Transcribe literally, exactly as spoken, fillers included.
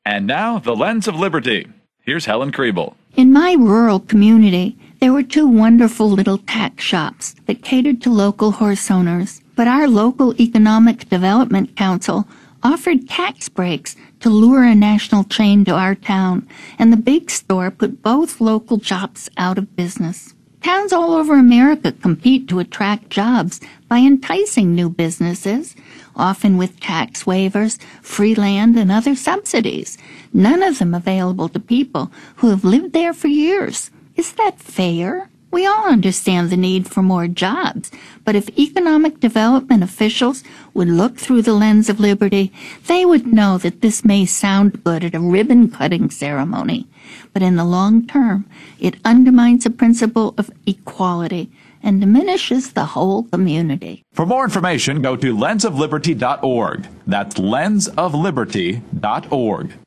And now, the Lens of Liberty. Here's Helen Kriebel. In my rural community, there were two wonderful little tack shops that catered to local horse owners. But our local Economic Development Council offered tax breaks to lure a national chain to our town, and the big store put both local shops out of business. Towns all over America compete to attract jobs by enticing new businesses, often with tax waivers, free land, and other subsidies, none of them available to people who have lived there for years. Is that fair? We all understand the need for more jobs, but if economic development officials would look through the lens of liberty, they would know that this may sound good at a ribbon-cutting ceremony, but in the long term, it undermines the principle of equality and diminishes the whole community. For more information, go to lens of liberty dot org. That's lens of liberty dot org.